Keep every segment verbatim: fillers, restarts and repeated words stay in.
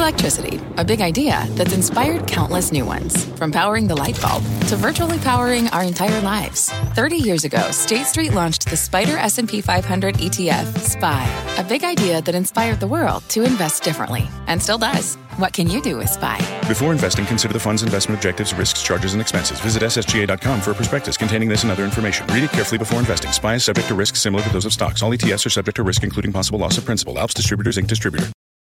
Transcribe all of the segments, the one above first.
Electricity, a big idea that's inspired countless new ones. From powering the light bulb to virtually powering our entire lives. thirty years ago, State Street launched the Spider S and P five hundred E T F, S P Y, a big idea that inspired the world to invest differently, and still does. What can you do with S P Y? Before investing, consider the fund's investment objectives, risks, charges, and expenses. Visit S S G A dot com for a prospectus containing this and other information. Read it carefully before investing. S P Y is subject to risks similar to those of stocks. All E T Fs are subject to risk, including possible loss of principal. Alps Distributors, Incorporated distributor.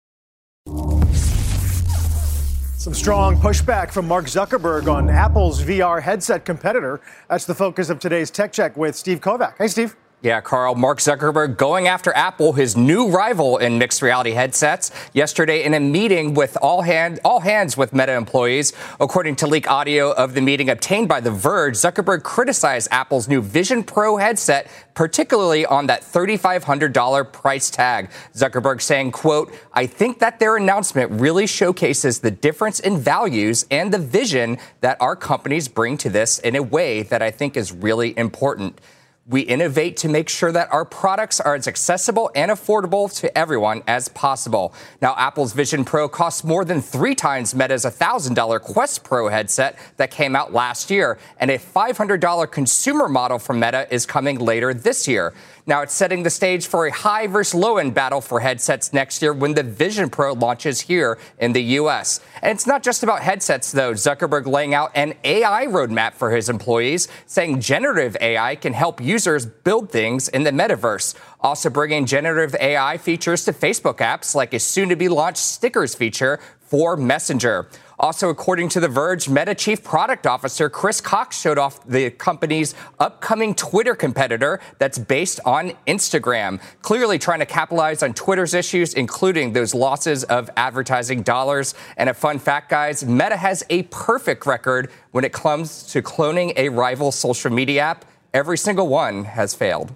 Some strong pushback from Mark Zuckerberg on Apple's V R headset competitor. That's the focus of today's Tech Check with Steve Kovac. Hey, Steve. Yeah, Carl, Mark Zuckerberg going after Apple, his new rival in mixed reality headsets, yesterday in a meeting with all, hand, all hands with Meta employees. According to leaked audio of the meeting obtained by The Verge, Zuckerberg criticized Apple's new Vision Pro headset, particularly on that three thousand five hundred dollars price tag. Zuckerberg saying, quote, I think that their announcement really showcases the difference in values and the vision that our companies bring to this in a way that I think is really important. We innovate to make sure that our products are as accessible and affordable to everyone as possible. Now, Apple's Vision Pro costs more than three times Meta's one thousand dollars Quest Pro headset that came out last year, and a five hundred dollars consumer model from Meta is coming later this year. Now, it's setting the stage for a high versus low-end battle for headsets next year when the Vision Pro launches here in the U S. And it's not just about headsets, though. Zuckerberg laying out an A I roadmap for his employees, saying generative A I can help users build things in the metaverse. Also bringing generative A I features to Facebook apps, like a soon-to-be-launched stickers feature for Messenger. Also, according to The Verge, Meta Chief Product Officer Chris Cox showed off the company's upcoming Twitter competitor that's based on Instagram, clearly trying to capitalize on Twitter's issues, including those losses of advertising dollars. And a fun fact, guys, Meta has a perfect record when it comes to cloning a rival social media app. Every single one has failed.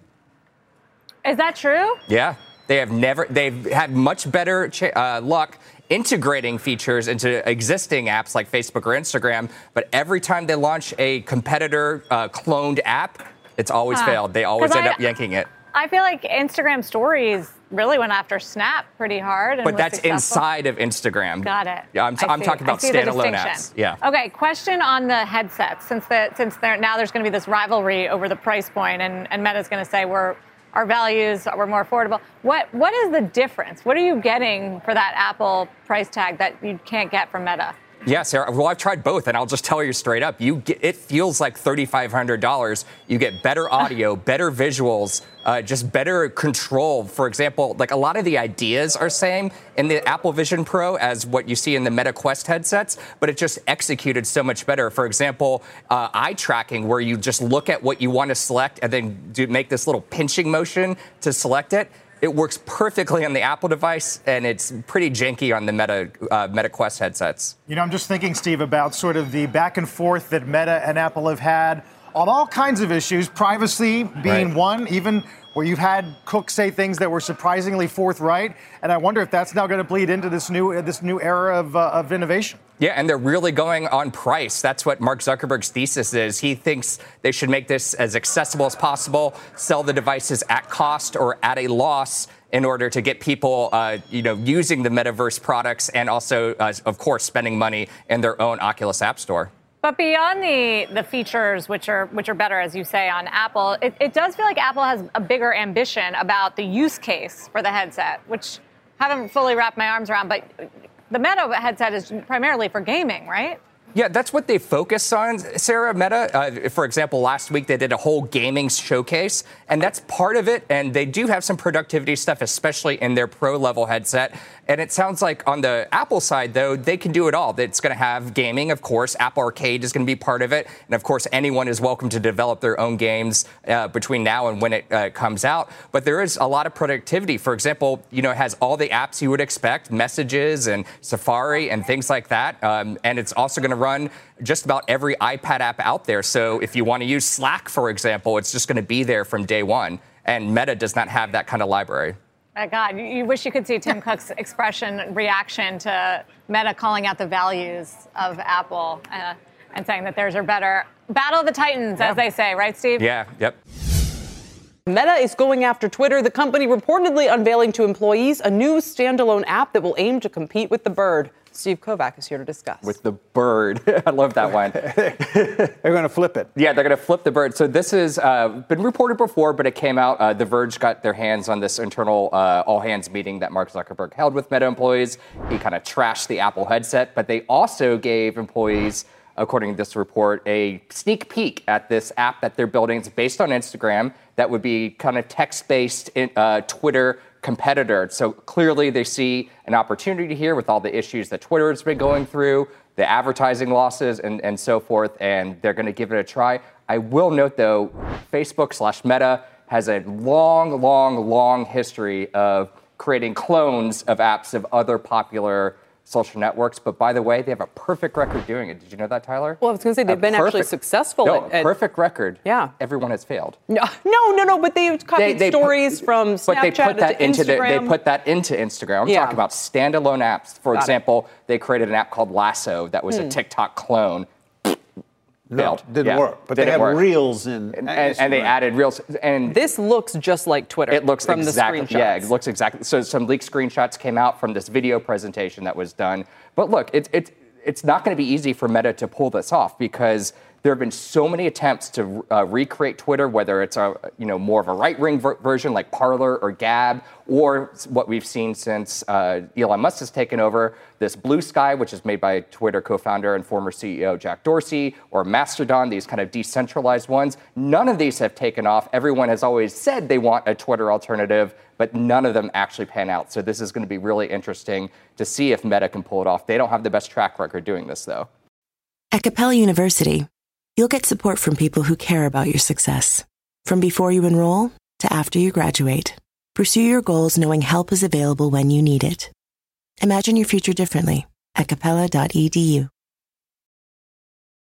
Is that true? Yeah. They have never, they've had much better ch- uh, luck integrating features into existing apps like Facebook or Instagram. But every time they launch a competitor uh, cloned app, it's always huh. failed. They always end I, up yanking it. I feel like Instagram stories really went after Snap pretty hard. And but that's successful. Inside of Instagram. Got it. Yeah, I'm, t- I'm talking about standalone apps. Yeah. Okay, question on the headsets. Since the, since now there's going to be this rivalry over the price point, and, and Meta's going to say we're our values were more affordable. What What is the difference? What are you getting for that Apple price tag that you can't get from Meta? Yeah, Sarah. Well, I've tried both, and I'll just tell you straight up. You get, it feels like three thousand five hundred dollars. You get better audio, better visuals, uh, just better control. For example, like a lot of the ideas are same in the Apple Vision Pro as what you see in the Meta Quest headsets, but it just executed so much better. For example, uh, eye tracking, where you just look at what you want to select and then do make this little pinching motion to select it. It works perfectly on the Apple device, and it's pretty janky on the Meta uh, Meta Quest headsets. You know, I'm just thinking, Steve, about sort of the back and forth that Meta and Apple have had on all kinds of issues, privacy being right. one, even where you've had Cook say things that were surprisingly forthright. And I wonder if that's now going to bleed into this new this new era of, uh, of innovation. Yeah, and they're really going on price. That's what Mark Zuckerberg's thesis is. He thinks they should make this as accessible as possible, sell the devices at cost or at a loss in order to get people, uh, you know, using the metaverse products and also, uh, of course, spending money in their own Oculus App Store. But beyond the, the features, which are which are better, as you say, on Apple, it, it does feel like Apple has a bigger ambition about the use case for the headset, which I haven't fully wrapped my arms around. But the Meta headset is primarily for gaming, right? Yeah, that's what they focus on, Sarah. Meta, uh, for example, last week they did a whole gaming showcase, and that's part of it. And they do have some productivity stuff, especially in their pro-level headset. And it sounds like on the Apple side, though, they can do it all. It's going to have gaming, of course. Apple Arcade is going to be part of it. And, of course, anyone is welcome to develop their own games uh, between now and when it uh, comes out. But there is a lot of productivity. For example, you know, it has all the apps you would expect, Messages and Safari and things like that. Um, and it's also going to run just about every iPad app out there. So if you want to use Slack, for example, it's just going to be there from day one. And Meta does not have that kind of library. My God, you, you wish you could see Tim Cook's expression, reaction to Meta calling out the values of Apple uh, and saying that theirs are better. Battle of the Titans, yeah. as they say, right, Steve? Yeah, yep. Meta is going after Twitter, the company reportedly unveiling to employees a new standalone app that will aim to compete with the Bird. Steve Kovac is here to discuss. With the Bird. I love that one. They're going to flip it. Yeah, they're going to flip the Bird. So this has uh, been reported before, but it came out. Uh, the Verge got their hands on this internal uh, all-hands meeting that Mark Zuckerberg held with Meta employees. He kind of trashed the Apple headset, but they also gave employees, according to this report, a sneak peek at this app that they're building. It's based on Instagram. That would be kind of text-based uh, Twitter competitor. So clearly they see an opportunity here with all the issues that Twitter has been going through, the advertising losses and, and so forth, and they're going to give it a try. I will note, though, Facebook slash Meta has a long, long, long history of creating clones of apps of other popular social networks. But by the way, they have a perfect record doing it. Did you know that, Tyler? Well, I was going to say they've a been perfect, actually successful. No, at, at, perfect record. Yeah. Everyone has failed. No, no, no, no. But they've copied they, they stories put, from Snapchat but they put that to into Instagram. The, they put that into Instagram. I'm yeah. talking about standalone apps. For Got example, it. they created an app called Lasso that was hmm. a TikTok clone. No, Failed. didn't yeah. work. But didn't they have work. Reels in and, and, and they added Reels. And this looks just like Twitter. It looks from exactly. the screenshots. Yeah, it looks exactly. So some leaked screenshots came out from this video presentation that was done. But look, it's it's it's not going to be easy for Meta to pull this off because there have been so many attempts to uh, recreate Twitter, whether it's a you know more of a right-wing ver- version like Parler or Gab, or what we've seen since uh, Elon Musk has taken over, this Blue Sky, which is made by Twitter co-founder and former C E O Jack Dorsey, or Mastodon, these kind of decentralized ones. None of these have taken off. Everyone has always said they want a Twitter alternative, but none of them actually pan out. So this is going to be really interesting to see if Meta can pull it off. They don't have the best track record doing this, though. At Capella University, you'll get support from people who care about your success. From before you enroll to after you graduate, pursue your goals knowing help is available when you need it. Imagine your future differently at capella dot e d u.